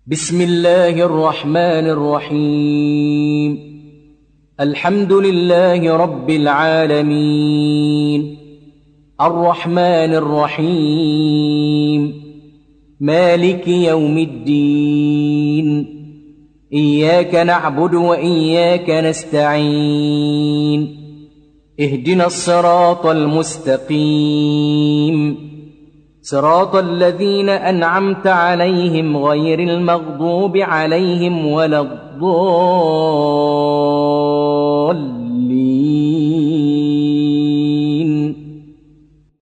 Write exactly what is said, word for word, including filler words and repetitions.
بسم الله الرحمن الرحيم. الحمد لله رب العالمين، الرحمن الرحيم، مالك يوم الدين. إياك نعبد وإياك نستعين، اهدنا الصراط المستقيم، صراط الذين أنعمت عليهم غير المغضوب عليهم ولا الضالين.